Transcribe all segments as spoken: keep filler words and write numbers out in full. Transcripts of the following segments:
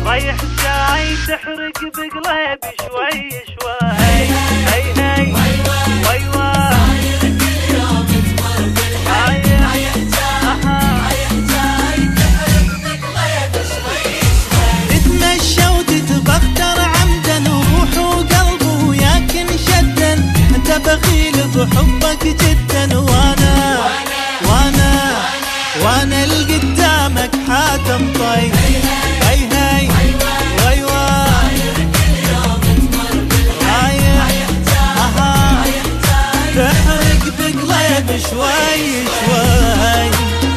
رايح جاي تحرق بقلبي شوي شوي. هي هي هي ويوا صاير كل يوم تمر بالحي. رايح جاي رايح جاي تحرق بقلبي شوي شوي. تتمشى وتتبختر عمدا وروح وقلب وياك انشدا. انت بخيل بحبك جدا وانا وانا وانا اللي قدامك حاتم طيب. هي هي ويوا رايح اها تحرق بقلبي شوي شوي.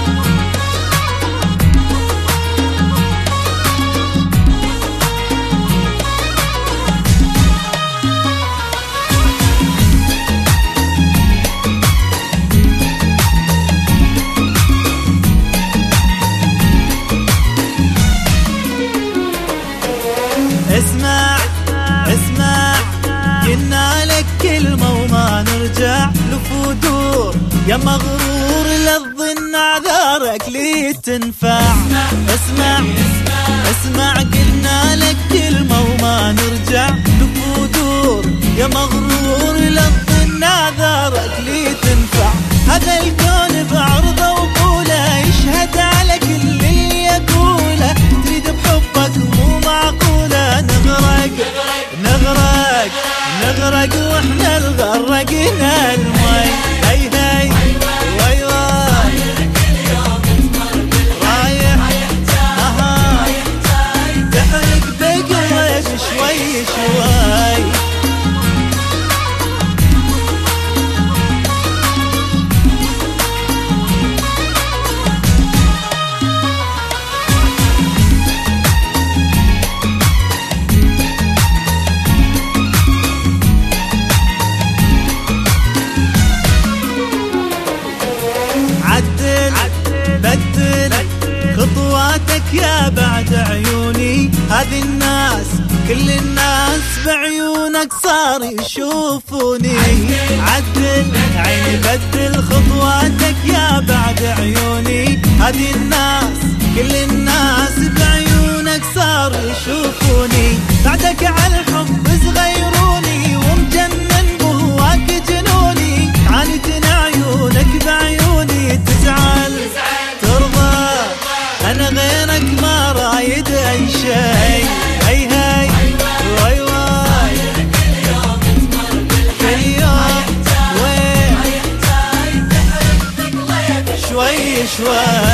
اسمع اسمع قلنا لك كلمة وما نرجع لفدور. يا مغرور للظن اعذارك لي تنفع. اسمع اسمع قلنا لك كلمة وما نرجع لفدور. يا مغرور للظن اعذارك لي تنفع. هذا الكون بعرضه وقوله يشهد على كل اللي يقوله. تريد بحبك مو معقولة نغرق نغرق نغرق واحنا الغرقنا المي. هي هي ويوا رايح اها تحرق بقلبي شوي شوي. بدل خطواتك يا بعد عيوني. هذه الناس كل الناس بعيونك صار يشوفوني. عدل عيني بدل خطواتك يا بعد عيوني. هذه الناس كل الناس بعيونك صار يشوفوني. بعدك على الحب صغيروني ومجنن بهواك جنوني. عانيتني عيونك بعيوني تزعل ترضى انا غيرك ما رايد اي شيء. هي هي ويوا كل يوم وين شوي شوي.